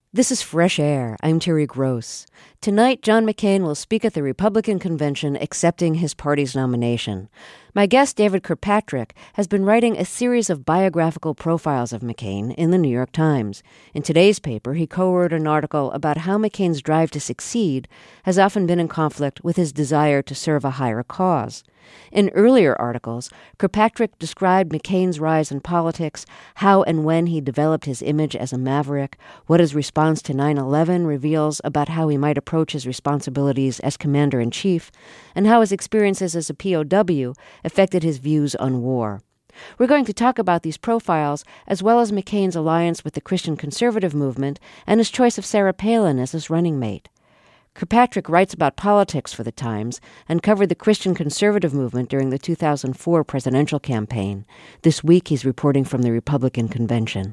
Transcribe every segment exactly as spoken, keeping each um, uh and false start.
This is Fresh Air. I'm Terry Gross. Tonight, John McCain will speak at the Republican convention accepting his party's nomination. My guest, David Kirkpatrick, has been writing a series of biographical profiles of McCain in the New York Times. In today's paper, he co-wrote an article about how McCain's drive to succeed has often been in conflict with his desire to serve a higher cause. In earlier articles, Kirkpatrick described McCain's rise in politics, how and when he developed his image as a maverick, what his response to nine eleven reveals about how he might approach his responsibilities as commander-in-chief, and how his experiences as a P O W affected his views on war. We're going to talk about these profiles, as well as McCain's alliance with the Christian conservative movement and his choice of Sarah Palin as his running mate. Kirkpatrick writes about politics for The Times and covered the Christian conservative movement during the two thousand four presidential campaign. This week, he's reporting from the Republican convention.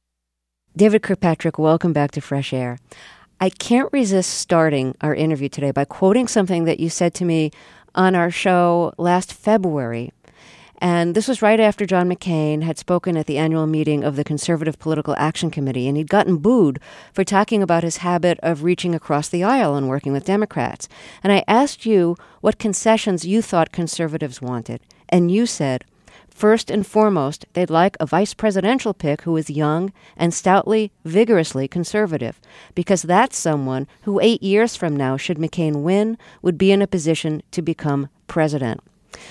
David Kirkpatrick, welcome back to Fresh Air. I can't resist starting our interview today by quoting something that you said to me on our show last February. And this was right after John McCain had spoken at the annual meeting of the Conservative Political Action Committee, and he'd gotten booed for talking about his habit of reaching across the aisle and working with Democrats. And I asked you what concessions you thought conservatives wanted. And you said, first and foremost, they'd like a vice presidential pick who is young and stoutly, vigorously conservative, because that's someone who eight years from now, should McCain win, would be in a position to become president.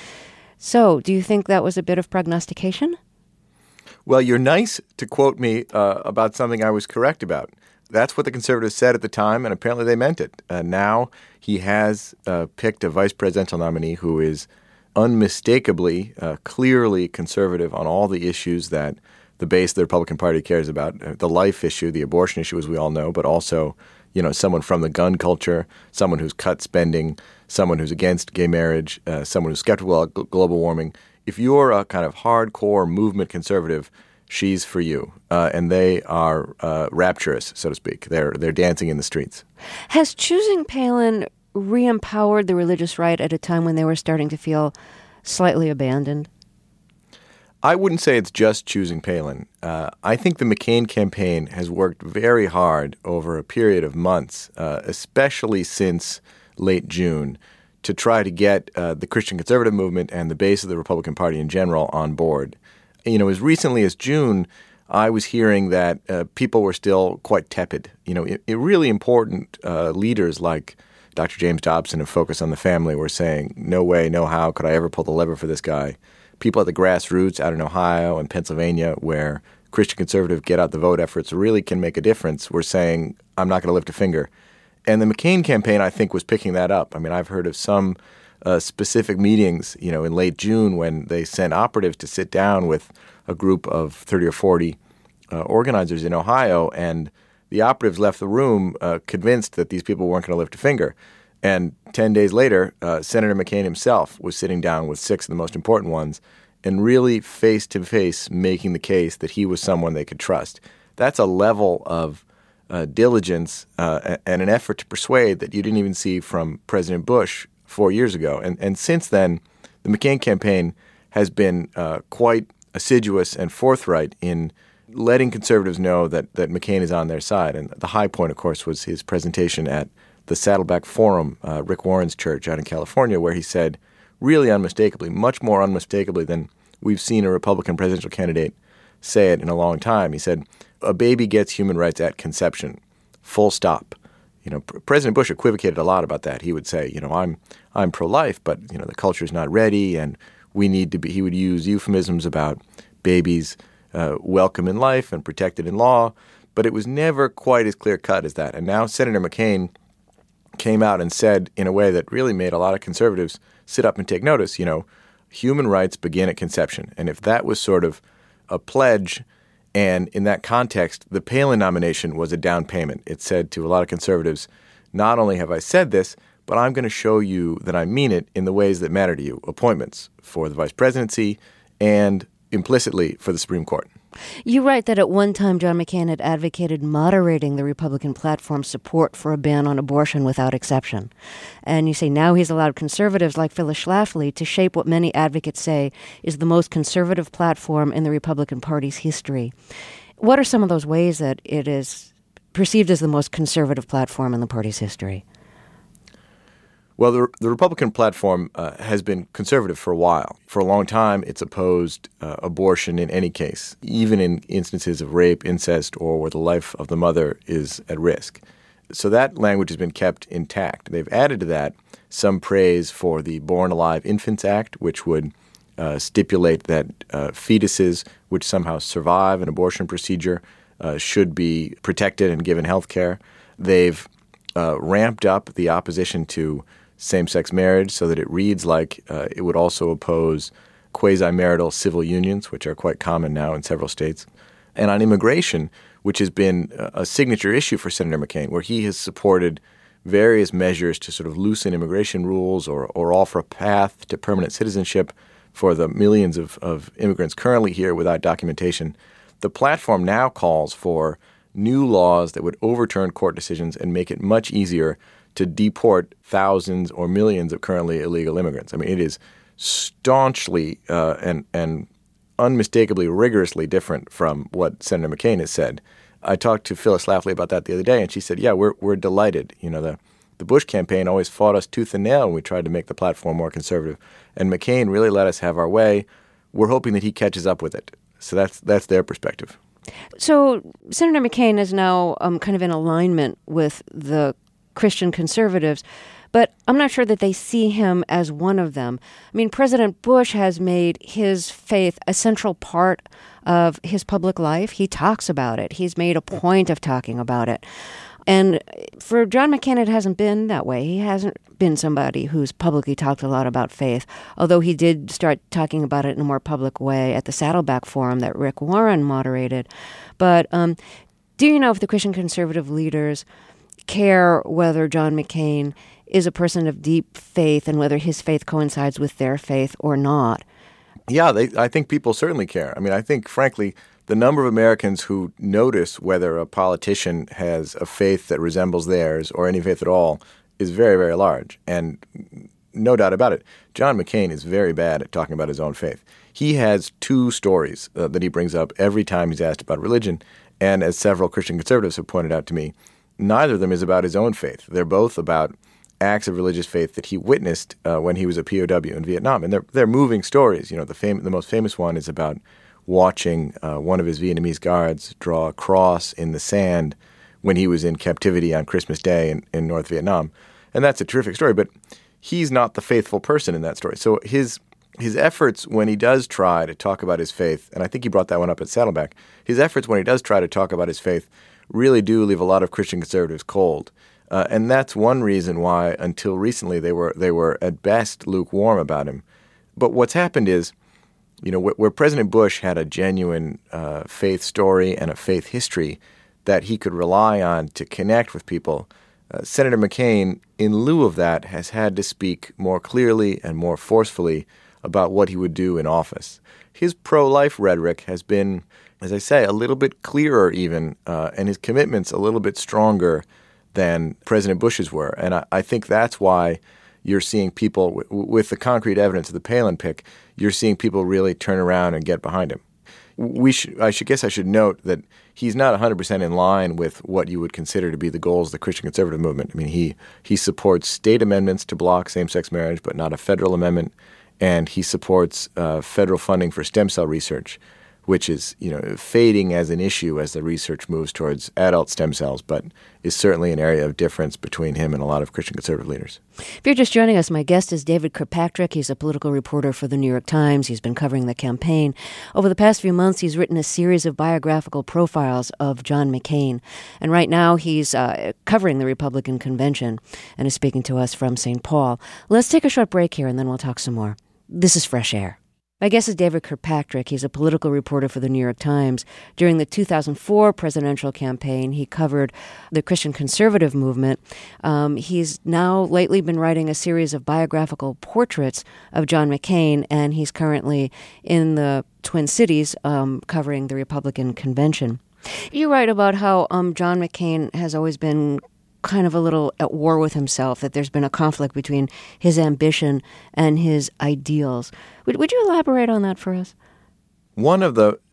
So, do you think that was a bit of prognostication? Well, you're nice to quote me uh, about something I was correct about. That's what the conservatives said at the time, and apparently they meant it. Uh, now he has uh, picked a vice presidential nominee who is unmistakably, uh, clearly conservative on all the issues that the base of the Republican Party cares about. Uh, the life issue, the abortion issue, as we all know, but also, you know, someone from the gun culture, someone who's cut spending, someone who's against gay marriage, uh, someone who's skeptical of global warming. If you're a kind of hardcore movement conservative, she's for you. Uh, and they are uh, rapturous, so to speak. They're they're dancing in the streets. Has choosing Palin re-empowered the religious right at a time when they were starting to feel slightly abandoned? I wouldn't say it's just choosing Palin. Uh, I think the McCain campaign has worked very hard over a period of months, uh, especially since late June, to try to get uh, the Christian conservative movement and the base of the Republican Party in general on board. You know, as recently as June, I was hearing that uh, people were still quite tepid. You know, it, it really important uh, leaders like Doctor James Dobson of Focus on the Family were saying, no way, no how could I ever pull the lever for this guy. People at the grassroots out in Ohio and Pennsylvania, where Christian conservative get out the vote efforts really can make a difference, were saying, I'm not going to lift a finger. And the McCain campaign, I think, was picking that up. I mean, I've heard of some uh, specific meetings, you know, in late June when they sent operatives to sit down with a group of thirty or forty uh, organizers in Ohio, and the operatives left the room uh, convinced that these people weren't going to lift a finger. And ten days later, uh, Senator McCain himself was sitting down with six of the most important ones and really face-to-face making the case that he was someone they could trust. That's a level of Uh, diligence uh, and an effort to persuade that you didn't even see from President Bush four years ago. And and since then, the McCain campaign has been uh, quite assiduous and forthright in letting conservatives know that, that McCain is on their side. And the high point, of course, was his presentation at the Saddleback Forum, uh, Rick Warren's church out in California, where he said, really unmistakably, much more unmistakably than we've seen a Republican presidential candidate say it in a long time. He said, a baby gets human rights at conception, full stop. You know, President Bush equivocated a lot about that. He would say, you know, I'm I'm pro-life, but, you know, the culture's not ready, and we need to be, he would use euphemisms about babies uh, welcome in life and protected in law, but it was never quite as clear-cut as that. And now Senator McCain came out and said in a way that really made a lot of conservatives sit up and take notice, you know, human rights begin at conception. And if that was sort of a pledge, and in that context, the Palin nomination was a down payment. It said to a lot of conservatives, not only have I said this, but I'm going to show you that I mean it in the ways that matter to you, appointments for the vice presidency and implicitly for the Supreme Court. You write that at one time John McCain had advocated moderating the Republican platform's support for a ban on abortion without exception. And you say now he's allowed conservatives like Phyllis Schlafly to shape what many advocates say is the most conservative platform in the Republican Party's history. What are some of those ways that it is perceived as the most conservative platform in the party's history? Well, the, the Republican platform uh, has been conservative for a while. For a long time, it's opposed uh, abortion in any case, even in instances of rape, incest, or where the life of the mother is at risk. So that language has been kept intact. They've added to that some praise for the Born Alive Infants Act, which would uh, stipulate that uh, fetuses which somehow survive an abortion procedure uh, should be protected and given health care. They've uh, ramped up the opposition to same-sex marriage so that it reads like uh, it would also oppose quasi-marital civil unions, which are quite common now in several states. And on immigration, which has been a signature issue for Senator McCain, where he has supported various measures to sort of loosen immigration rules or, or offer a path to permanent citizenship for the millions of, of immigrants currently here without documentation. The platform now calls for new laws that would overturn court decisions and make it much easier to deport thousands or millions of currently illegal immigrants. I mean, it is staunchly uh, and and unmistakably rigorously different from what Senator McCain has said. I talked to Phyllis Schlafly about that the other day, and she said, yeah, we're we're delighted. You know, the, the Bush campaign always fought us tooth and nail when we tried to make the platform more conservative. And McCain really let us have our way. We're hoping that he catches up with it. So that's that's their perspective. So Senator McCain is now um, kind of in alignment with the Christian conservatives, but I'm not sure that they see him as one of them. I mean, President Bush has made his faith a central part of his public life. He talks about it. He's made a point of talking about it. And for John McCain, it hasn't been that way. He hasn't been somebody who's publicly talked a lot about faith, although he did start talking about it in a more public way at the Saddleback Forum that Rick Warren moderated. But um, do you know if the Christian conservative leaders care whether John McCain is a person of deep faith and whether his faith coincides with their faith or not? Yeah, they, I think people certainly care. I mean, I think, frankly, the number of Americans who notice whether a politician has a faith that resembles theirs or any faith at all is very, very large. And no doubt about it, John McCain is very bad at talking about his own faith. He has two stories uh, that he brings up every time he's asked about religion. And as several Christian conservatives have pointed out to me, neither of them is about his own faith. They're both about acts of religious faith that he witnessed uh, when he was a P O W in Vietnam. And they're, they're moving stories. You know, the, fam- the most famous one is about watching uh, one of his Vietnamese guards draw a cross in the sand when he was in captivity on Christmas Day in, in North Vietnam. And that's a terrific story, but he's not the faithful person in that story. So his his efforts when he does try to talk about his faith, and I think he brought that one up at Saddleback, his efforts when he does try to talk about his faith really do leave a lot of Christian conservatives cold. Uh, and that's one reason why, until recently, they were they were at best lukewarm about him. But what's happened is, you know, wh- where President Bush had a genuine uh, faith story and a faith history that he could rely on to connect with people, uh, Senator McCain, in lieu of that, has had to speak more clearly and more forcefully about what he would do in office. His pro-life rhetoric has been, as I say, a little bit clearer even, uh, and his commitments a little bit stronger than President Bush's were. And I, I think that's why you're seeing people, w- with the concrete evidence of the Palin pick, you're seeing people really turn around and get behind him. We should, I should guess I should note that he's not one hundred percent in line with what you would consider to be the goals of the Christian conservative movement. I mean, he, he supports state amendments to block same-sex marriage, but not a federal amendment. And he supports uh, federal funding for stem cell research, which is, you know, fading as an issue as the research moves towards adult stem cells, but is certainly an area of difference between him and a lot of Christian conservative leaders. If you're just joining us, my guest is David Kirkpatrick. He's a political reporter for the New York Times. He's been covering the campaign. Over the past few months, he's written a series of biographical profiles of John McCain. And right now, he's uh, covering the Republican convention and is speaking to us from Saint Paul. Let's take a short break here, and then we'll talk some more. This is Fresh Air. My guest is David Kirkpatrick. He's a political reporter for the New York Times. During the two thousand four presidential campaign, he covered the Christian conservative movement. Um, he's now lately been writing a series of biographical portraits of John McCain, and he's currently in the Twin Cities um, covering the Republican convention. You write about how um, John McCain has always been kind of a little at war with himself, that there's been a conflict between his ambition and his ideals. Would, would you elaborate on that for us? One of the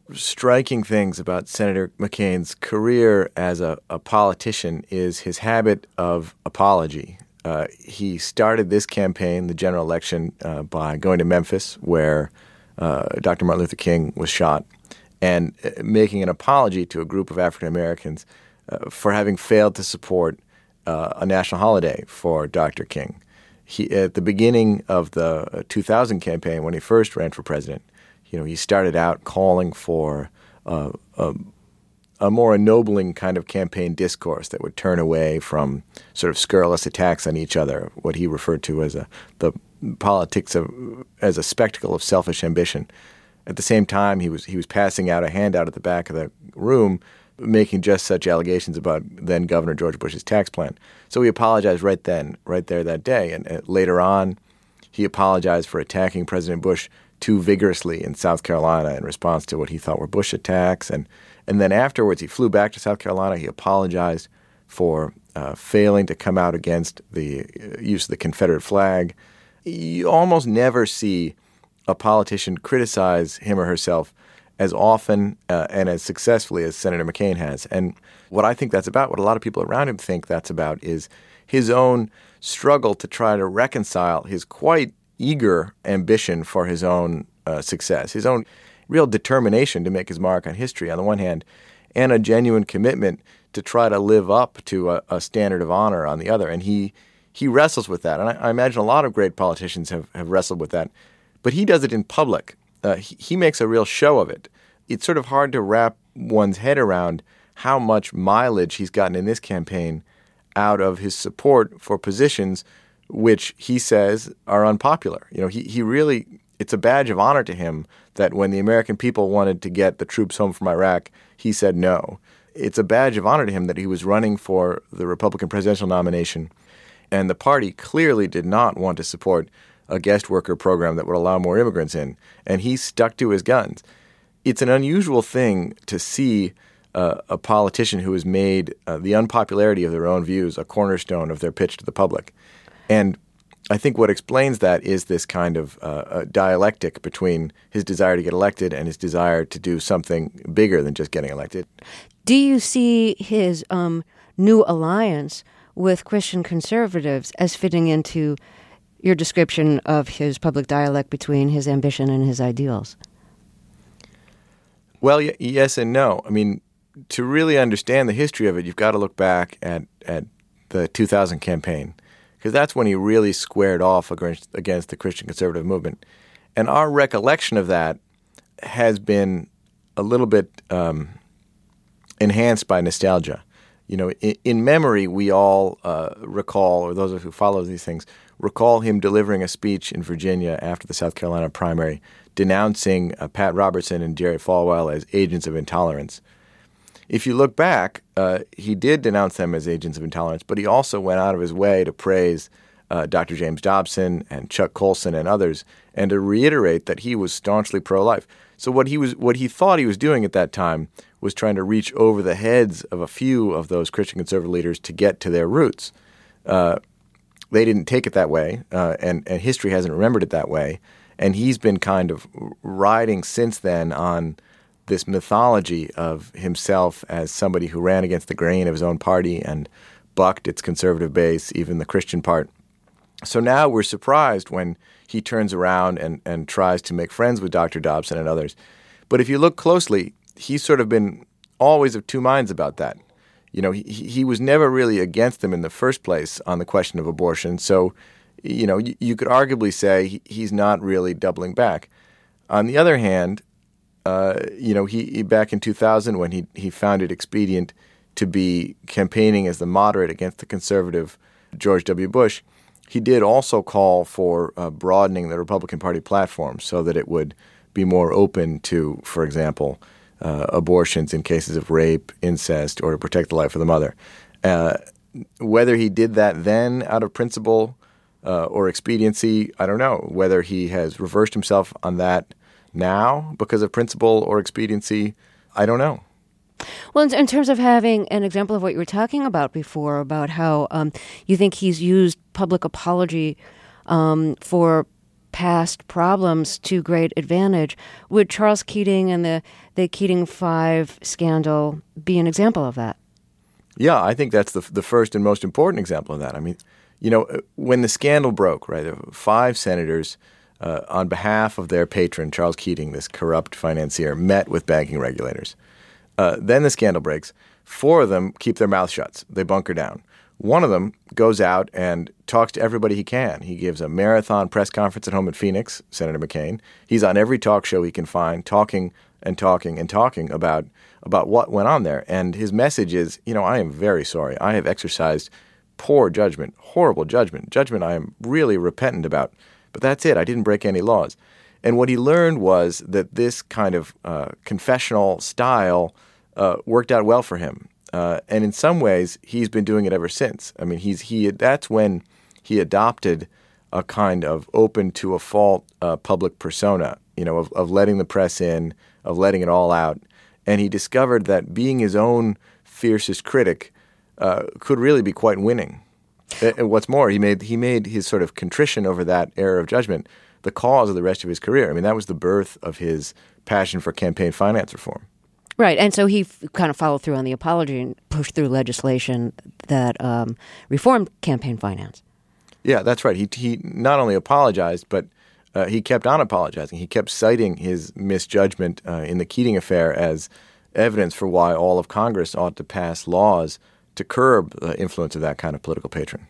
striking things about Senator McCain's career as a, a politician is his habit of apology. Uh, he started this campaign, the general election, uh, by going to Memphis, where uh, Doctor Martin Luther King was shot, and uh, making an apology to a group of African Americans uh, for having failed to support uh, a national holiday for Doctor King. He, at the beginning of the two thousand campaign, when he first ran for president, you know, he started out calling for uh, a, a more ennobling kind of campaign discourse that would turn away from sort of scurrilous attacks on each other, what he referred to as a the politics of as a spectacle of selfish ambition. At the same time, he was he was passing out a handout at the back of the room, making just such allegations about then Governor George Bush's tax plan. So he apologized right then, right there that day. And uh, later on, he apologized for attacking President Bush too vigorously in South Carolina in response to what he thought were Bush attacks. And and then afterwards, he flew back to South Carolina. He apologized for uh, failing to come out against the use of the Confederate flag. You almost never see a politician criticize him or herself as often uh, and as successfully as Senator McCain has. And what I think that's about, what a lot of people around him think that's about, is his own struggle to try to reconcile his quite eager ambition for his own uh, success, his own real determination to make his mark on history on the one hand, and a genuine commitment to try to live up to a, a standard of honor on the other. And he he wrestles with that. And I, I imagine a lot of great politicians have, have wrestled with that. But he does it in public. Uh, he, he makes a real show of it. It's sort of hard to wrap one's head around how much mileage he's gotten in this campaign out of his support for positions which he says are unpopular. You know, he, he really, it's a badge of honor to him that when the American people wanted to get the troops home from Iraq, he said no. It's a badge of honor to him that he was running for the Republican presidential nomination, and the party clearly did not want to support a guest worker program that would allow more immigrants in, and he stuck to his guns. It's an unusual thing to see uh, a politician who has made uh, the unpopularity of their own views a cornerstone of their pitch to the public. And I think what explains that is this kind of uh, dialectic between his desire to get elected and his desire to do something bigger than just getting elected. Do you see his um, new alliance with Christian conservatives as fitting into your description of his public dialect between his ambition and his ideals? Well, y- yes and no. I mean, to really understand the history of it, you've got to look back at, at the two thousand campaign, because that's when he really squared off against, against the Christian conservative movement. And our recollection of that has been a little bit um, enhanced by nostalgia. You know, in, in memory, we all uh, recall, or those of us who follow these things, recall him delivering a speech in Virginia after the South Carolina primary, denouncing uh, Pat Robertson and Jerry Falwell as agents of intolerance. If you look back, uh, he did denounce them as agents of intolerance, but he also went out of his way to praise uh, Doctor James Dobson and Chuck Colson and others, and to reiterate that he was staunchly pro-life. So what he was, what he thought he was doing at that time was trying to reach over the heads of a few of those Christian conservative leaders to get to their roots. Uh, they didn't take it that way, uh, and, and history hasn't remembered it that way. And he's been kind of riding since then on this mythology of himself as somebody who ran against the grain of his own party and bucked its conservative base, even the Christian part. So now we're surprised when he turns around and, and tries to make friends with Doctor Dobson and others. But if you look closely, he's sort of been always of two minds about that. You know, he, he was never really against them in the first place on the question of abortion. So, you know, you, you could arguably say he, he's not really doubling back. On the other hand, uh, you know, he, he back in two thousand when he, he found it expedient to be campaigning as the moderate against the conservative George W. Bush, he did also call for uh, broadening the Republican Party platform so that it would be more open to, for example, uh, abortions in cases of rape, incest, or to protect the life of the mother. Uh, whether he did that then out of principle uh, or expediency, I don't know. Whether he has reversed himself on that now because of principle or expediency, I don't know. Well, in, in terms of having an example of what you were talking about before, about how um, you think he's used public apology um, for past problems to great advantage. Would Charles Keating and the, the Keating Five scandal be an example of that? Yeah, I think that's the the first and most important example of that. I mean, you know, when the scandal broke, right, there were five senators uh, on behalf of their patron, Charles Keating, this corrupt financier, met with banking regulators. Uh, then the scandal breaks. Four of them keep their mouths shut. They bunker down. One of them goes out and talks to everybody he can. He gives a marathon press conference at home in Phoenix, Senator McCain. He's on every talk show he can find, talking and talking and talking about about what went on there. And his message is, you know, I am very sorry. I have exercised poor judgment, horrible judgment, judgment I am really repentant about. But that's it. I didn't break any laws. And what he learned was that this kind of uh, confessional style uh, worked out well for him. Uh, and in some ways, he's been doing it ever since. I mean, he's he. That's when he adopted a kind of open to a fault uh, public persona, you know, of, of letting the press in, of letting it all out. And he discovered that being his own fiercest critic uh, could really be quite winning. And what's more, he made he made his sort of contrition over that error of judgment the cause of the rest of his career. I mean, that was the birth of his passion for campaign finance reform. Right. And so he f- kind of followed through on the apology and pushed through legislation that um, reformed campaign finance. Yeah, that's right. He he not only apologized, but uh, he kept on apologizing. He kept citing his misjudgment uh, in the Keating affair as evidence for why all of Congress ought to pass laws to curb the influence of that kind of political patron.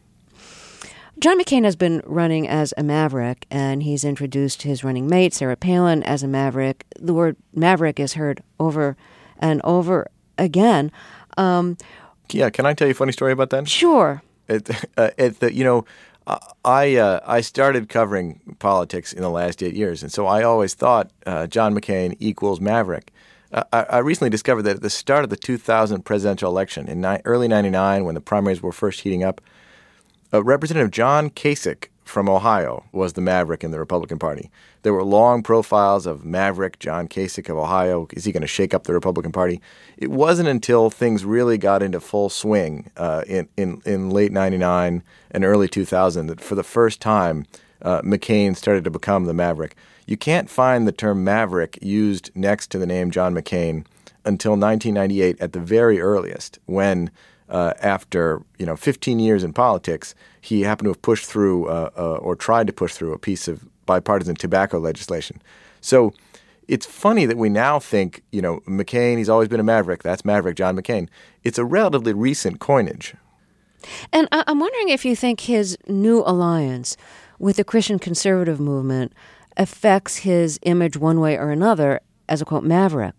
John McCain has been running as a maverick, and he's introduced his running mate, Sarah Palin, as a maverick. The word maverick is heard over and over again. Um, yeah, can I tell you a funny story about that? Sure. It, uh, it, the, you know, I uh, I started covering politics in the last eight years, and so I always thought uh, John McCain equals maverick. Uh, I, I recently discovered that at the start of the two thousand presidential election, in ni- early ninety-nine, when the primaries were first heating up, uh, Representative John Kasich from Ohio was the maverick in the Republican Party. There were long profiles of maverick John Kasich of Ohio. Is he going to shake up the Republican Party? It wasn't until things really got into full swing uh, in, in, in late ninety-nine and early two thousand that for the first time uh, McCain started to become the maverick. You can't find the term maverick used next to the name John McCain until nineteen ninety-eight at the very earliest, when uh, after you know fifteen years in politics, he happened to have pushed through uh, uh, or tried to push through a piece of bipartisan tobacco legislation. So it's funny that we now think, you know, McCain, he's always been a maverick. That's Maverick John McCain. It's a relatively recent coinage. And I'm wondering if you think his new alliance with the Christian conservative movement affects his image one way or another as a, quote, maverick.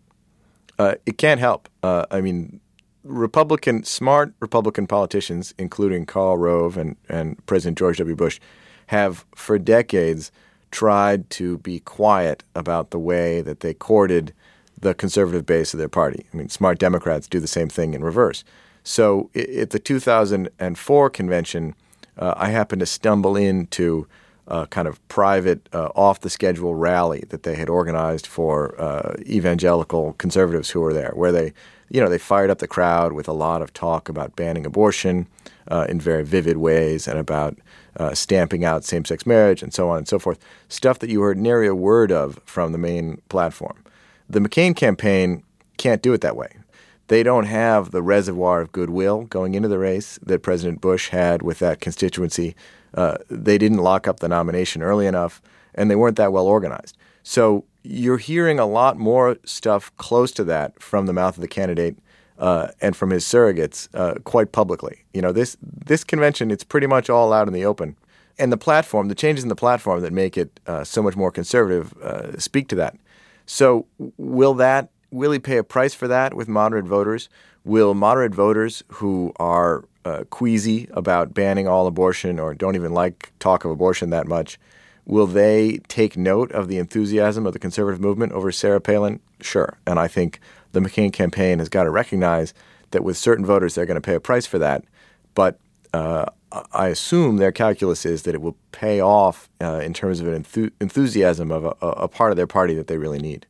Uh, it can't help. Uh, I mean, Republican, smart Republican politicians, including Karl Rove and, and President George W. Bush, have for decades tried to be quiet about the way that they courted the conservative base of their party. I mean, smart Democrats do the same thing in reverse. So at the two thousand four convention, uh, I happened to stumble into a kind of private, uh, off-the-schedule rally that they had organized for uh, evangelical conservatives who were there, where they, you know, they fired up the crowd with a lot of talk about banning abortion uh, in very vivid ways and about uh, stamping out same-sex marriage and so on and so forth, stuff that you heard nary a word of from the main platform. The McCain campaign can't do it that way. They don't have the reservoir of goodwill going into the race that President Bush had with that constituency. Uh, they didn't lock up the nomination early enough, and they weren't that well organized. So you're hearing a lot more stuff close to that from the mouth of the candidate uh, and from his surrogates uh, quite publicly. You know, this this convention, it's pretty much all out in the open. And the platform, the changes in the platform that make it uh, so much more conservative uh, speak to that. So will that Will he pay a price for that with moderate voters? Will moderate voters who are uh, queasy about banning all abortion or don't even like talk of abortion that much, will they take note of the enthusiasm of the conservative movement over Sarah Palin? Sure. And I think the McCain campaign has got to recognize that with certain voters, they're going to pay a price for that. But uh, I assume their calculus is that it will pay off uh, in terms of an enthu- enthusiasm of a, a part of their party that they really need.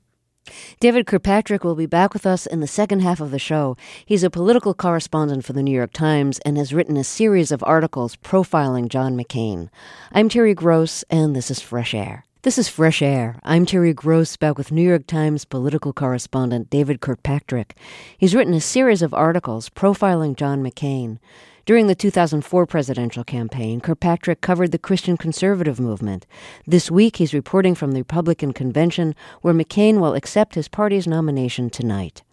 David Kirkpatrick will be back with us in the second half of the show. He's a political correspondent for the New York Times and has written a series of articles profiling John McCain. I'm Terry Gross, and this is Fresh Air. This is Fresh Air. I'm Terry Gross, back with New York Times political correspondent David Kirkpatrick. He's written a series of articles profiling John McCain. During the two thousand four presidential campaign, Kirkpatrick covered the Christian conservative movement. This week, he's reporting from the Republican convention, where McCain will accept his party's nomination tonight.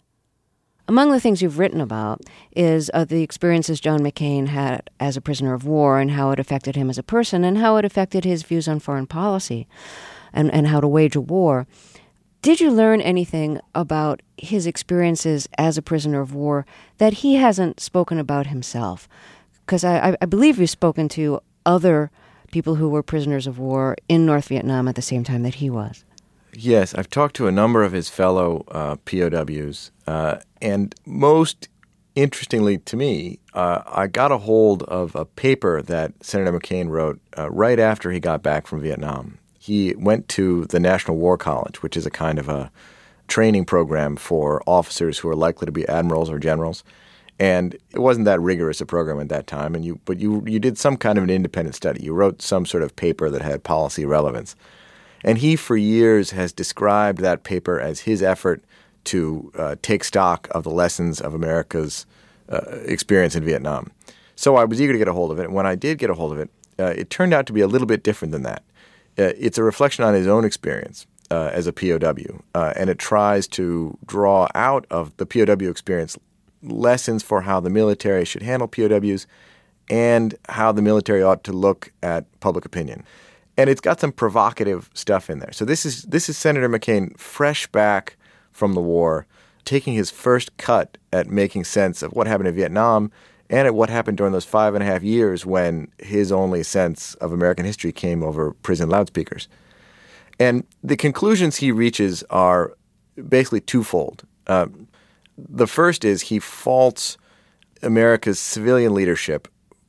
Among the things you've written about is uh, the experiences John McCain had as a prisoner of war and how it affected him as a person and how it affected his views on foreign policy and, and how to wage a war. Did you learn anything about his experiences as a prisoner of war that he hasn't spoken about himself? Because I, I believe you've spoken to other people who were prisoners of war in North Vietnam at the same time that he was. Yes, I've talked to a number of his fellow uh, P O Ws, uh, and most interestingly to me, uh, I got a hold of a paper that Senator McCain wrote uh, right after he got back from Vietnam. He went to the National War College, which is a kind of a training program for officers who are likely to be admirals or generals. And it wasn't that rigorous a program at that time. And you, but you you did some kind of an independent study. You wrote some sort of paper that had policy relevance. And he, for years, has described that paper as his effort to uh, take stock of the lessons of America's uh, experience in Vietnam. So I was eager to get a hold of it. And when I did get a hold of it, uh, it turned out to be a little bit different than that. Uh, it's a reflection on his own experience uh, as a P O W, uh, and it tries to draw out of the P O W experience lessons for how the military should handle P O Ws and how the military ought to look at public opinion. And it's got some provocative stuff in there. So this is this is Senator McCain fresh back from the war, taking his first cut at making sense of what happened in Vietnam and at what happened during those five and a half years when his only sense of American history came over prison loudspeakers. And the conclusions he reaches are basically twofold. Uh, the first is he faults America's civilian leadership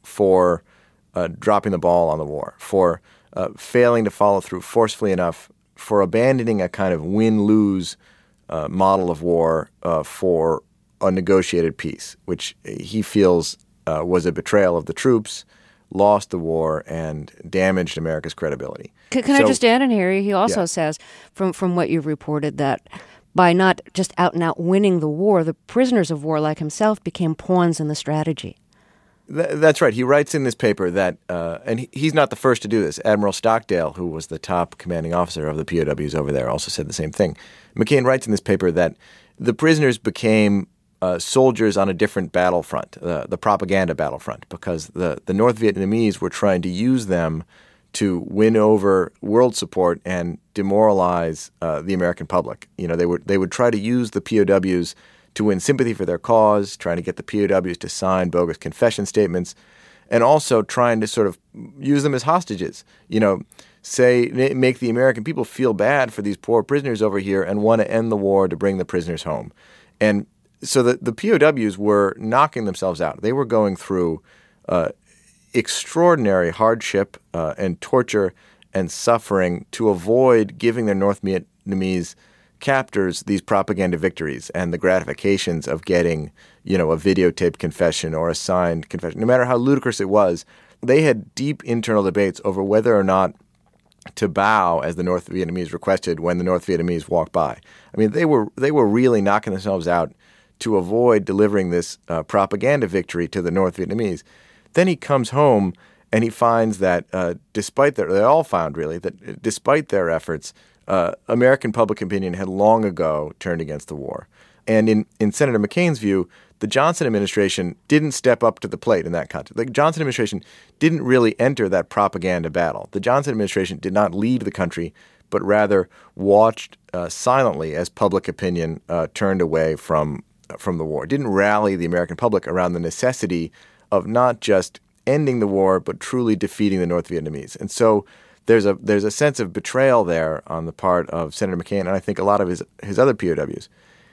for uh, dropping the ball on the war, for uh, failing to follow through forcefully enough, for abandoning a kind of win-lose uh, model of war uh, for a negotiated peace, which he feels uh, was a betrayal of the troops, lost the war, and damaged America's credibility. Can, can so, I just add in here? He also yeah. says, from, from what you've reported, that by not just out and out winning the war, the prisoners of war like himself became pawns in the strategy. Th- that's right. He writes in this paper that, uh, and he, he's not the first to do this. Admiral Stockdale, who was the top commanding officer of the P O Ws over there, also said the same thing. McCain writes in this paper that the prisoners became Uh, soldiers on a different battlefront, uh, the propaganda battlefront, because the, the North Vietnamese were trying to use them to win over world support and demoralize uh, the American public. You know, they would they would try to use the P O Ws to win sympathy for their cause, trying to get the P O Ws to sign bogus confession statements, and also trying to sort of use them as hostages. You know, say make the American people feel bad for these poor prisoners over here and want to end the war to bring the prisoners home. And so the, the P O Ws were knocking themselves out. They were going through uh, extraordinary hardship uh, and torture and suffering to avoid giving their North Vietnamese captors these propaganda victories and the gratifications of getting, you know, a videotaped confession or a signed confession. No matter how ludicrous it was, they had deep internal debates over whether or not to bow as the North Vietnamese requested when the North Vietnamese walked by. I mean, they were they were really knocking themselves out to avoid delivering this uh, propaganda victory to the North Vietnamese. Then he comes home and he finds that uh, despite their, they all found really, that despite their efforts, uh, American public opinion had long ago turned against the war. And in, in Senator McCain's view, the Johnson administration didn't step up to the plate in that context. The Johnson administration didn't really enter that propaganda battle. The Johnson administration did not lead the country, but rather watched uh, silently as public opinion uh, turned away from from the war. It didn't rally the American public around the necessity of not just ending the war, but truly defeating the North Vietnamese. And so there's a there's a sense of betrayal there on the part of Senator McCain, and I think a lot of his his other P O Ws.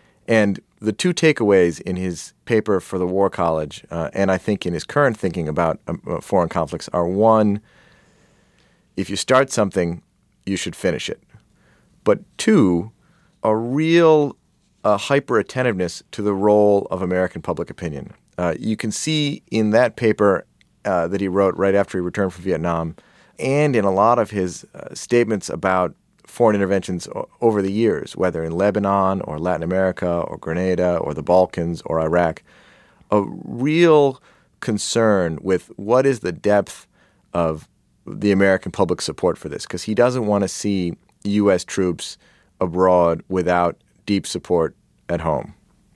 And the two takeaways in his paper for the War College, uh, and I think in his current thinking about uh, foreign conflicts, are one, if you start something, you should finish it. But two, a real uh, hyper-attentiveness to the role of American public opinion. Uh, you can see in that paper uh, that he wrote right after he returned from Vietnam, and in a lot of his uh, statements about foreign interventions o- over the years, whether in Lebanon or Latin America or Grenada or the Balkans or Iraq, a real concern with what is the depth of the American public support for this, because he doesn't want to see U S troops abroad without deep support at home.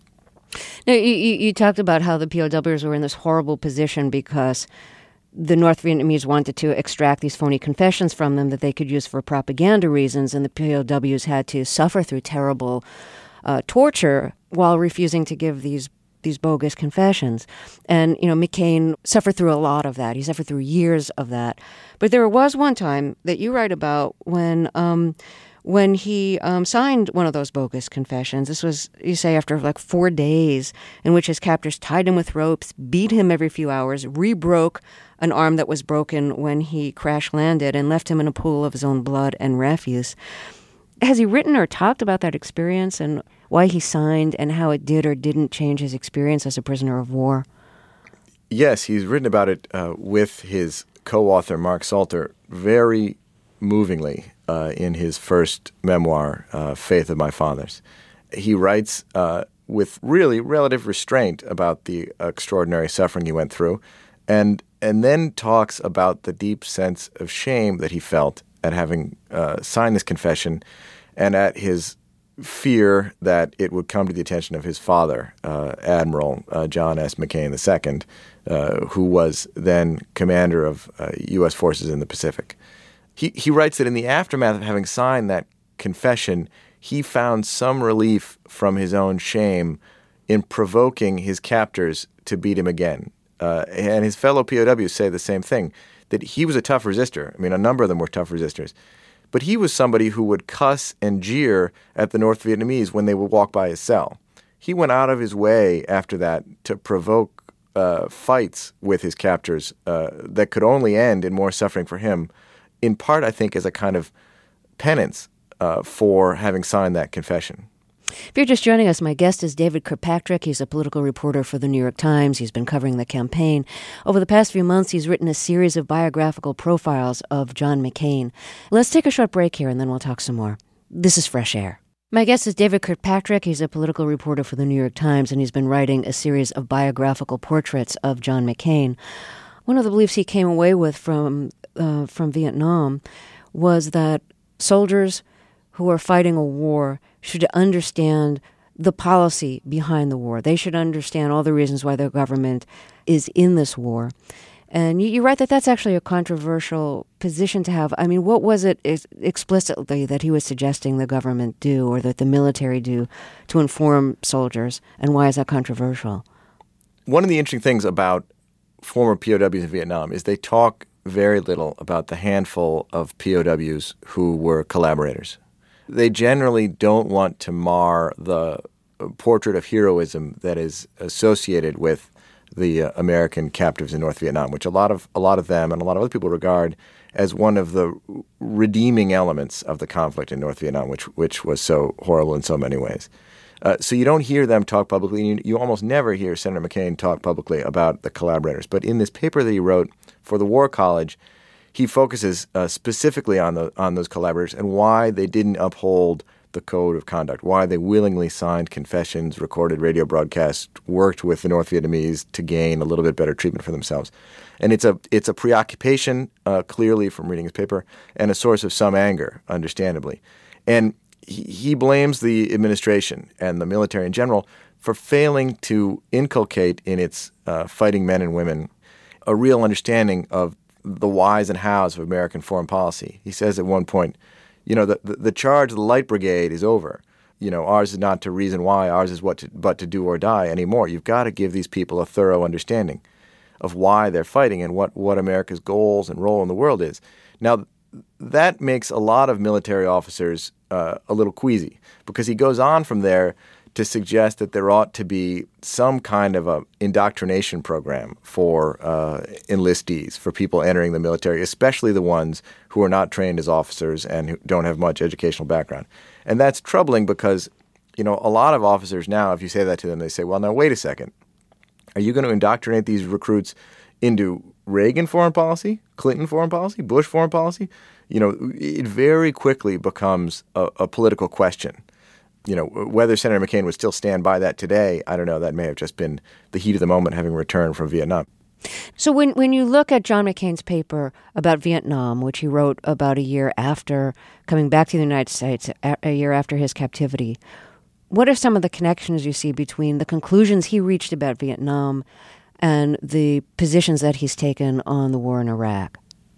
Now, you, you you talked about how the P O Ws were in this horrible position because the North Vietnamese wanted to extract these phony confessions from them that they could use for propaganda reasons, and the P O Ws had to suffer through terrible uh, torture while refusing to give these these bogus confessions. And, you know, McCain suffered through a lot of that. He suffered through years of that. But there was one time that you write about when um, when he um, signed one of those bogus confessions. This was, you say, after like four days in which his captors tied him with ropes, beat him every few hours, re-broke an arm that was broken when he crash-landed, and left him in a pool of his own blood and refuse. Has he written or talked about that experience and why he signed and how it did or didn't change his experience as a prisoner of war? Yes, he's written about it uh, with his co-author, Mark Salter, very movingly uh, in his first memoir, uh, Faith of My Fathers. He writes uh, with really relative restraint about the extraordinary suffering he went through, and and then talks about the deep sense of shame that he felt at having uh, signed this confession and at his fear that it would come to the attention of his father, uh, Admiral uh, John S. McCain the Second, uh, who was then commander of uh, U S forces in the Pacific. He, he writes that in the aftermath of having signed that confession, he found some relief from his own shame in provoking his captors to beat him again. Uh, and his fellow P O Ws say the same thing, that he was a tough resistor. I mean, a number of them were tough resistors. But he was somebody who would cuss and jeer at the North Vietnamese when they would walk by his cell. He went out of his way after that to provoke uh, fights with his captors uh, that could only end in more suffering for him, in part, I think, as a kind of penance uh, for having signed that confession. If you're just joining us, my guest is David Kirkpatrick. He's a political reporter for the New York Times. He's been covering the campaign. Over the past few months, he's written a series of biographical profiles of John McCain. Let's take a short break here, and then we'll talk some more. This is Fresh Air. My guest is David Kirkpatrick. He's a political reporter for the New York Times, and he's been writing a series of biographical portraits of John McCain. One of the beliefs he came away with from uh, from Vietnam was that soldiers who are fighting a war should understand the policy behind the war. They should understand all the reasons why their government is in this war. And you, you write that that's actually a controversial position to have. I mean, what was it ex- explicitly that he was suggesting the government do or that the military do to inform soldiers, and why is that controversial? One of the interesting things about former P O Ws in Vietnam is they talk very little about the handful of P O Ws who were collaborators. They generally don't want to mar the portrait of heroism that is associated with the uh, American captives in North Vietnam, which a lot of a lot of them and a lot of other people regard as one of the redeeming elements of the conflict in North Vietnam, which which was so horrible in so many ways. Uh, so you don't hear them talk publicly. You, you almost never hear Senator McCain talk publicly about the collaborators. But in this paper that he wrote for the War College, he focuses uh, specifically on the on those collaborators and why they didn't uphold the code of conduct, why they willingly signed confessions, recorded radio broadcasts, worked with the North Vietnamese to gain a little bit better treatment for themselves. And it's a it's a preoccupation, uh, clearly from reading his paper, and a source of some anger, understandably. And he, he blames the administration and the military in general for failing to inculcate in its uh, fighting men and women a real understanding of the whys and hows of American foreign policy. He says at one point, you know, the, the, the charge of the Light Brigade is over. You know, ours is not to reason why, ours is what to, but to do or die anymore. You've got to give these people a thorough understanding of why they're fighting and what, what America's goals and role in the world is. Now, that makes a lot of military officers uh, a little queasy, because he goes on from there to suggest that there ought to be some kind of a indoctrination program for uh, enlistees, for people entering the military, especially the ones who are not trained as officers and who don't have much educational background. And that's troubling because, you know, a lot of officers now, if you say that to them, they say, well, now, wait a second. Are you going to indoctrinate these recruits into Reagan foreign policy, Clinton foreign policy, Bush foreign policy? You know, it very quickly becomes a, a political question. You know, whether Senator McCain would still stand by that today, I don't know. That may have just been the heat of the moment, having returned from Vietnam. So when, when you look at John McCain's paper about Vietnam, which he wrote about a year after coming back to the United States, a, a year after his captivity, what are some of the connections you see between the conclusions he reached about Vietnam and the positions that he's taken on the war in Iraq?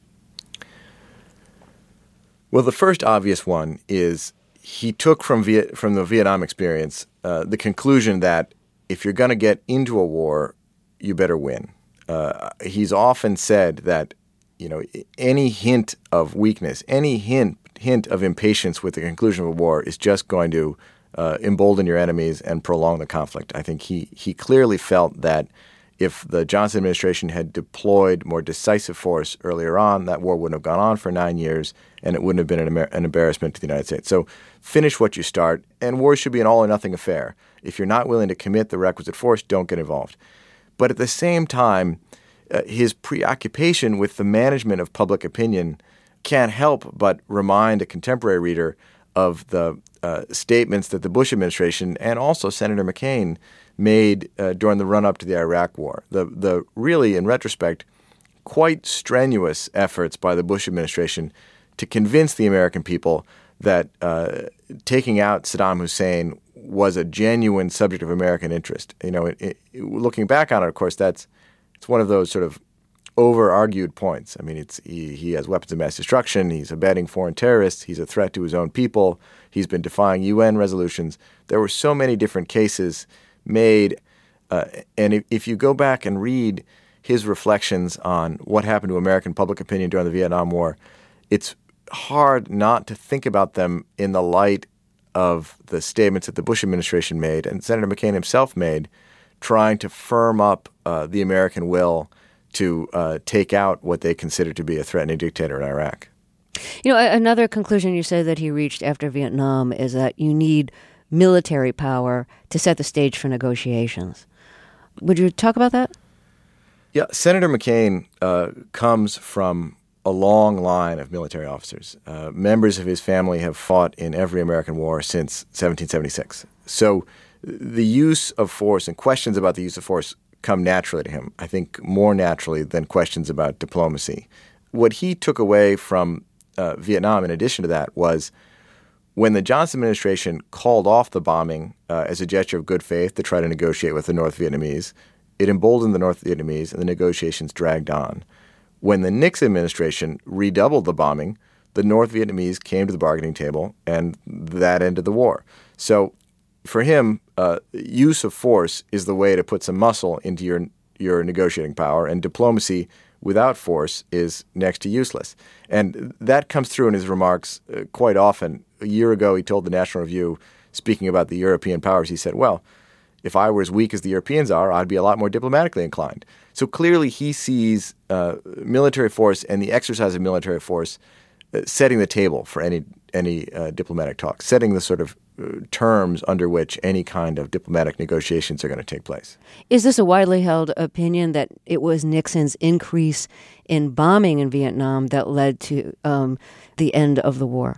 Well, the first obvious one is he took from Viet, from the Vietnam experience uh, the conclusion that if you're going to get into a war, you better win. Uh, he's often said that, you know, any hint of weakness, any hint hint of impatience with the conclusion of a war is just going to uh, embolden your enemies and prolong the conflict. I think he he clearly felt that if the Johnson administration had deployed more decisive force earlier on, that war wouldn't have gone on for nine years, and it wouldn't have been an, Amer- an embarrassment to the United States. So finish what you start, and war should be an all-or-nothing affair. If you're not willing to commit the requisite force, don't get involved. But at the same time, uh, his preoccupation with the management of public opinion can't help but remind a contemporary reader of the uh, statements that the Bush administration and also Senator McCain made uh, during the run-up to the Iraq War. The the really, in retrospect, quite strenuous efforts by the Bush administration to convince the American people that uh, taking out Saddam Hussein was a genuine subject of American interest. You know, it, it, looking back on it, of course, that's it's one of those sort of over-argued points. I mean, it's he, he has weapons of mass destruction. He's abetting foreign terrorists. He's a threat to his own people. He's been defying U N resolutions. There were so many different cases made. Uh, and if, if you go back and read his reflections on what happened to American public opinion during the Vietnam War, it's hard not to think about them in the light of the statements that the Bush administration made and Senator McCain himself made, trying to firm up uh, the American will to uh, take out what they considered to be a threatening dictator in Iraq. You know, another conclusion you said that he reached after Vietnam is that you need military power to set the stage for negotiations. Would you talk about that? Yeah, Senator McCain uh, comes from a long line of military officers. Uh, members of his family have fought in every American war since seventeen seventy-six. So the use of force and questions about the use of force come naturally to him, I think more naturally than questions about diplomacy. What he took away from uh, Vietnam, in addition to that, was when the Johnson administration called off the bombing uh, as a gesture of good faith to try to negotiate with the North Vietnamese, it emboldened the North Vietnamese and the negotiations dragged on. When the Nixon administration redoubled the bombing, the North Vietnamese came to the bargaining table, and that ended the war. So for him, uh, use of force is the way to put some muscle into your your negotiating power, and diplomacy without force is next to useless. And that comes through in his remarks uh, quite often. A year ago, he told the National Review, speaking about the European powers, he said, well, if I were as weak as the Europeans are, I'd be a lot more diplomatically inclined. So clearly he sees uh, military force and the exercise of military force uh, setting the table for any any uh, diplomatic talk, setting the sort of uh, terms under which any kind of diplomatic negotiations are going to take place. Is this a widely held opinion that it was Nixon's increase in bombing in Vietnam that led to um, the end of the war?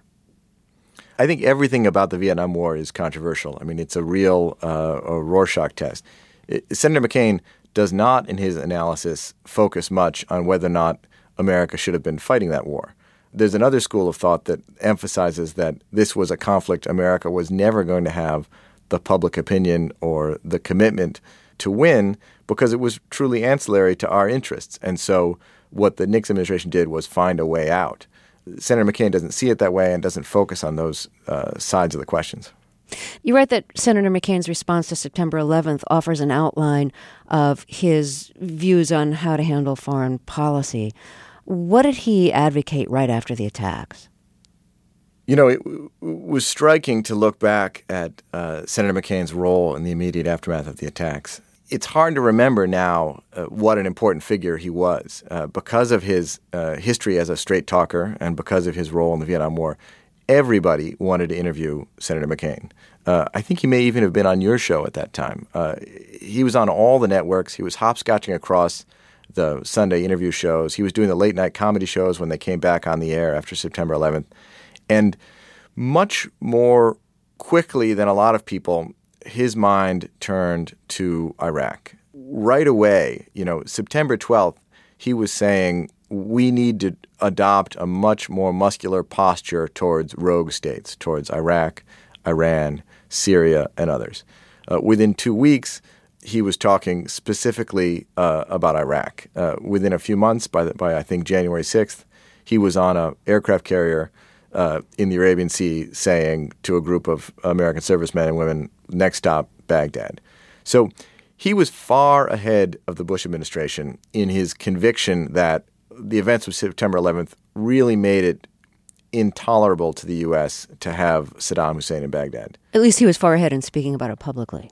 I think everything about the Vietnam War is controversial. I mean, it's a real uh, a Rorschach test. It, Senator McCain does not, in his analysis, focus much on whether or not America should have been fighting that war. There's another school of thought that emphasizes that this was a conflict America was never going to have the public opinion or the commitment to win because it was truly ancillary to our interests. And so what the Nixon administration did was find a way out. Senator McCain doesn't see it that way and doesn't focus on those uh, sides of the questions. You write that Senator McCain's response to September eleventh offers an outline of his views on how to handle foreign policy. What did he advocate right after the attacks? You know, it w- was striking to look back at uh, Senator McCain's role in the immediate aftermath of the attacks. It's hard to remember now uh, what an important figure he was uh, because of his uh, history as a straight talker and because of his role in the Vietnam War. Everybody wanted to interview Senator McCain. Uh, I think he may even have been on your show at that time. Uh, he was on all the networks. He was hopscotching across the Sunday interview shows. He was doing the late night comedy shows when they came back on the air after September eleventh. And much more quickly than a lot of people, his mind turned to Iraq. Right away, you know, September twelfth, he was saying we need to adopt a much more muscular posture towards rogue states, towards Iraq, Iran, Syria, and others. Uh, within two weeks, he was talking specifically uh, about Iraq. Uh, within a few months, by, the, by I think January sixth, he was on an aircraft carrier Uh, in the Arabian Sea saying to a group of American servicemen and women, next stop, Baghdad. So he was far ahead of the Bush administration in his conviction that the events of September eleventh really made it intolerable to the U S to have Saddam Hussein in Baghdad. At least he was far ahead in speaking about it publicly.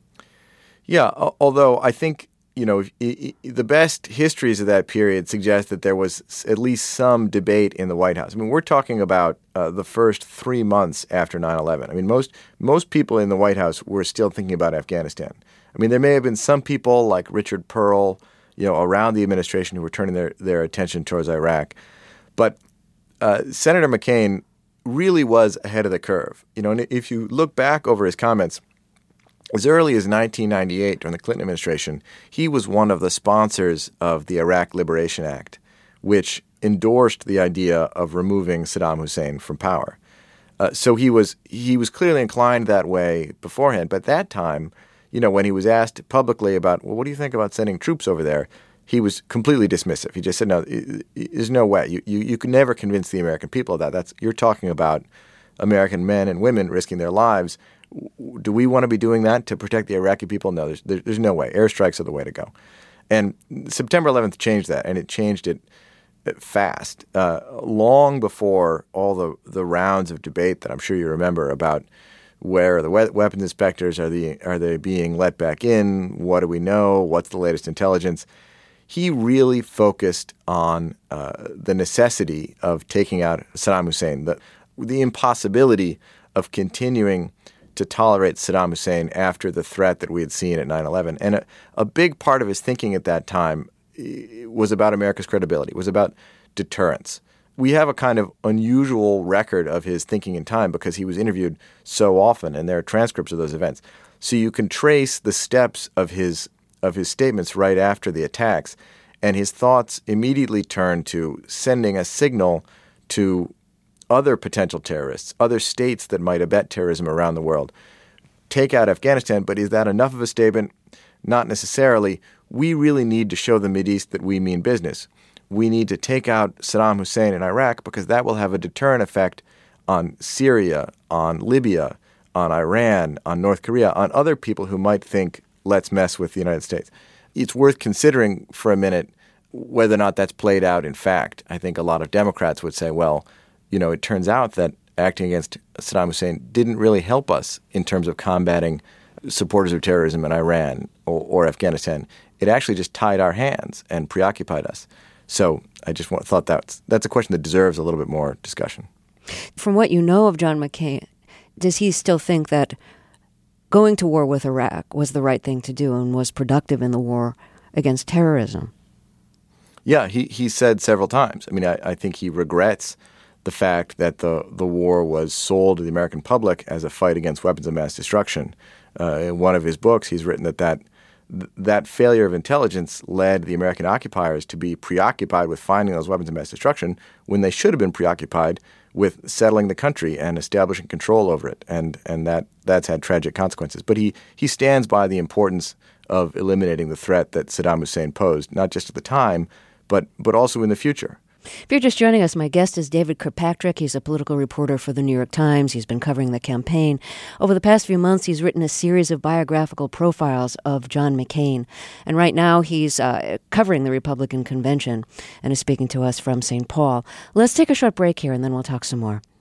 Yeah, although I think, you know, the best histories of that period suggest that there was at least some debate in the White House. I mean, we're talking about uh, the first three months after nine eleven. I mean, most most people in the White House were still thinking about Afghanistan. I mean, there may have been some people like Richard Pearl, you know, around the administration who were turning their, their attention towards Iraq. But uh, Senator McCain really was ahead of the curve. You know, and if you look back over his comments, as early as nineteen ninety-eight, during the Clinton administration, he was one of the sponsors of the Iraq Liberation Act, which endorsed the idea of removing Saddam Hussein from power. Uh, so he was he was clearly inclined that way beforehand. But at that time, you know, when he was asked publicly about, well, what do you think about sending troops over there, he was completely dismissive. He just said, no, there's no way. You, you, you could never convince the American people of that. That's you're talking about American men and women risking their lives. Do we want to be doing that to protect the Iraqi people? No, there's, there's no way. Airstrikes are the way to go. And September eleventh changed that, and it changed it fast, uh, long before all the, the rounds of debate that I'm sure you remember about where are the we- weapons inspectors, are, the, are they being let back in, what do we know, what's the latest intelligence. He really focused on uh, the necessity of taking out Saddam Hussein, the, the impossibility of continuing to tolerate Saddam Hussein after the threat that we had seen at nine eleven. And a, a big part of his thinking at that time was about America's credibility, was about deterrence. We have a kind of unusual record of his thinking in time because he was interviewed so often, and there are transcripts of those events. So you can trace the steps of his of his statements right after the attacks, and his thoughts immediately turned to sending a signal to other potential terrorists, other states that might abet terrorism around the world. Take out Afghanistan, but is that enough of a statement? Not necessarily. We really need to show the Mideast that we mean business. We need to take out Saddam Hussein in Iraq because that will have a deterrent effect on Syria, on Libya, on Iran, on North Korea, on other people who might think, let's mess with the United States. It's worth considering for a minute whether or not that's played out in fact. I think a lot of Democrats would say, well, you know, it turns out that acting against Saddam Hussein didn't really help us in terms of combating supporters of terrorism in Iran or, or Afghanistan. It actually just tied our hands and preoccupied us. So I just want, thought that's, that's a question that deserves a little bit more discussion. From what you know of John McCain, does he still think that going to war with Iraq was the right thing to do and was productive in the war against terrorism? Yeah, he, he said several times. I mean, I, I think he regrets the fact that the, the war was sold to the American public as a fight against weapons of mass destruction. Uh, in one of his books, he's written that, that that failure of intelligence led the American occupiers to be preoccupied with finding those weapons of mass destruction when they should have been preoccupied with settling the country and establishing control over it. And and that that's had tragic consequences. But he, he stands by the importance of eliminating the threat that Saddam Hussein posed, not just at the time, but but also in the future. If you're just joining us, my guest is David Kirkpatrick. He's a political reporter for the New York Times. He's been covering the campaign. Over the past few months, he's written a series of biographical profiles of John McCain. And right now, he's uh, covering the Republican convention and is speaking to us from Saint Paul. Let's take a short break here, and then we'll talk some more.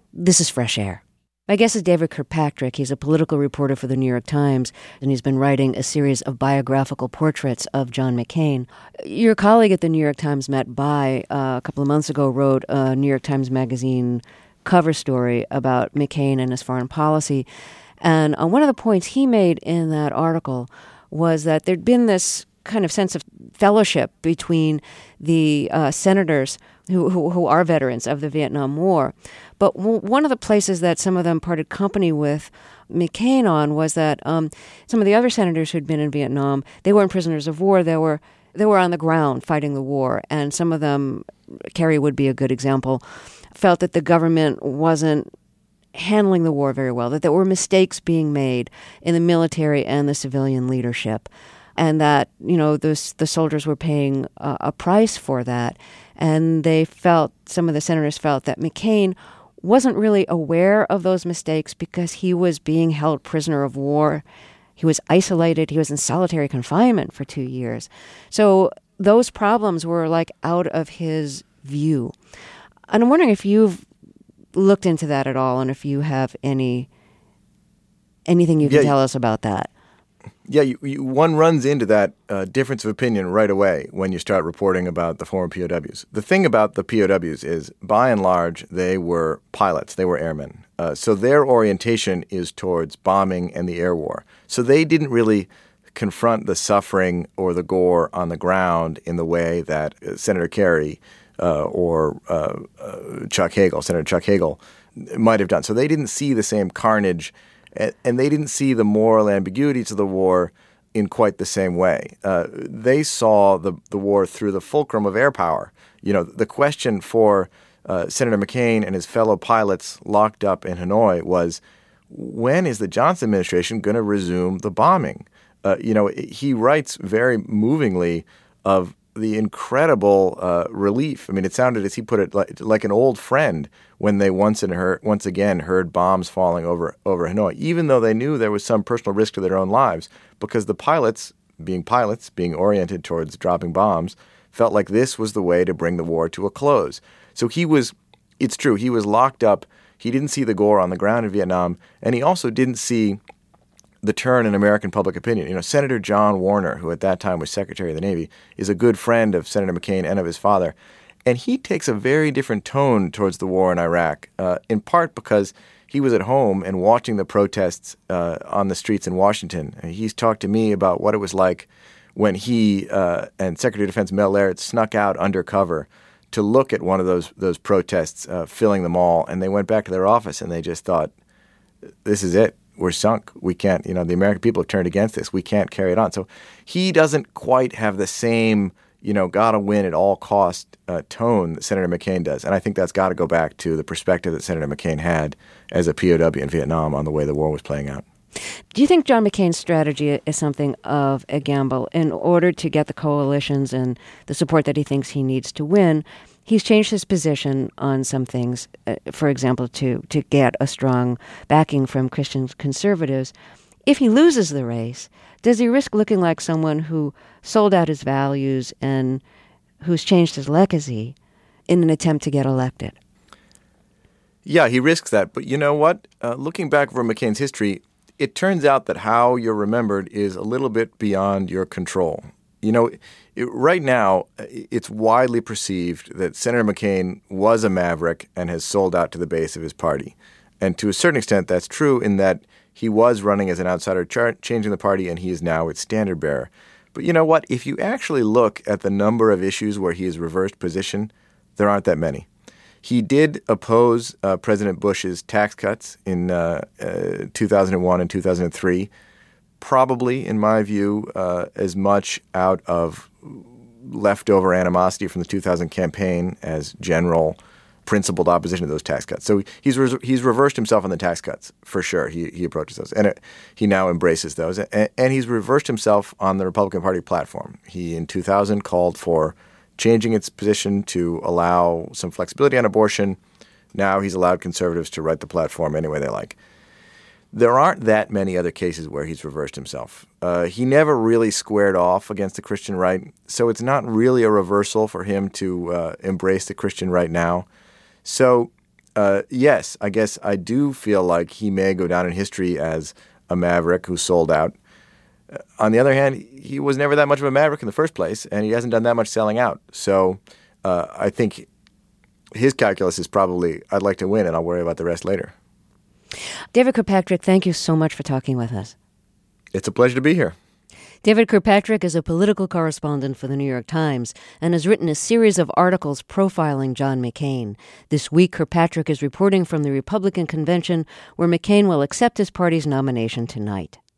this is fresh air. My guest is David Kirkpatrick. He's a political reporter for the New York Times, and he's been writing a series of biographical portraits of John McCain. Your colleague at the New York Times, Matt Bai, uh, a couple of months ago wrote a New York Times Magazine cover story about McCain and his foreign policy. And uh, one of the points he made in that article was that there'd been this kind of sense of fellowship between the uh, senators who, who who are veterans of the Vietnam War. But w- one of the places that some of them parted company with McCain on was that um, some of the other senators who'd been in Vietnam, they weren't prisoners of war. They were they were on the ground fighting the war. And some of them, Kerry would be a good example, felt that the government wasn't handling the war very well, that there were mistakes being made in the military and the civilian leadership, and that, you know, the, the soldiers were paying a, a price for that. And they felt, some of the senators felt that McCain wasn't really aware of those mistakes because he was being held prisoner of war. He was isolated. He was in solitary confinement for two years. So those problems were like out of his view. And I'm wondering if you've looked into that at all, and if you have any anything you can yeah, tell us about that. Yeah, you, you, one runs into that uh, difference of opinion right away when you start reporting about the former P O Ws. The thing about the P O Ws is, by and large, they were pilots. They were airmen. Uh, so their orientation is towards bombing and the air war. So they didn't really confront the suffering or the gore on the ground in the way that uh, Senator Kerry uh, or uh, uh, Chuck Hagel, Senator Chuck Hagel, might have done. So they didn't see the same carnage, and they didn't see the moral ambiguities of the war in quite the same way. Uh, they saw the, the war through the fulcrum of air power. You know, the question for uh, Senator McCain and his fellow pilots locked up in Hanoi was, when is the Johnson administration going to resume the bombing? Uh, you know, he writes very movingly of the incredible uh, relief. I mean, it sounded, as he put it, like, like an old friend when they once and heard, once again heard bombs falling over, over Hanoi, even though they knew there was some personal risk to their own lives, because the pilots, being pilots, being oriented towards dropping bombs, felt like this was the way to bring the war to a close. So he was, it's true, he was locked up. He didn't see the gore on the ground in Vietnam, and he also didn't see the turn in American public opinion. You know, Senator John Warner, who at that time was Secretary of the Navy, is a good friend of Senator McCain and of his father. And he takes a very different tone towards the war in Iraq, uh, in part because he was at home and watching the protests uh, on the streets in Washington. And he's talked to me about what it was like when he uh, and Secretary of Defense Mel Laird snuck out undercover to look at one of those those protests uh, filling the mall. And they went back to their office and they just thought, this is it. We're sunk. We can't, you know, the American people have turned against this. We can't carry it on. So he doesn't quite have the same, you know, gotta win at all cost uh, tone that Senator McCain does. And I think that's got to go back to the perspective that Senator McCain had as a P O W in Vietnam on the way the war was playing out. Do you think John McCain's strategy is something of a gamble? In order to get the coalitions and the support that he thinks he needs to win, he's changed his position on some things, uh, for example, to, to get a strong backing from Christian conservatives. If he loses the race, does he risk looking like someone who sold out his values and who's changed his legacy in an attempt to get elected? Yeah, he risks that. But you know what? Uh, looking back over McCain's history, it turns out that how you're remembered is a little bit beyond your control. You know, it, right now, it's widely perceived that Senator McCain was a maverick and has sold out to the base of his party. And to a certain extent, that's true in that he was running as an outsider, char- changing the party, and he is now its standard bearer. But you know what? If you actually look at the number of issues where he has reversed position, there aren't that many. He did oppose uh, President Bush's tax cuts in uh, uh, two thousand one and two thousand three, probably, in my view, uh, as much out of leftover animosity from the two thousand campaign as general principled opposition to those tax cuts. So he's re- he's reversed himself on the tax cuts, for sure. He he approaches those, and it, he now embraces those. And, and he's reversed himself on the Republican Party platform. He, in two thousand, called for changing its position to allow some flexibility on abortion. Now he's allowed conservatives to write the platform any way they like. There aren't that many other cases where he's reversed himself. Uh, he never really squared off against the Christian right, so it's not really a reversal for him to uh, embrace the Christian right now. So uh, yes, I guess I do feel like he may go down in history as a maverick who sold out. Uh, on the other hand, he was never that much of a maverick in the first place, and he hasn't done that much selling out. So uh, I think his calculus is probably, I'd like to win, and I'll worry about the rest later. David Kirkpatrick, thank you so much for talking with us. It's a pleasure to be here. David Kirkpatrick is a political correspondent for the New York Times and has written a series of articles profiling John McCain. This week, Kirkpatrick is reporting from the Republican convention, where McCain will accept his party's nomination tonight.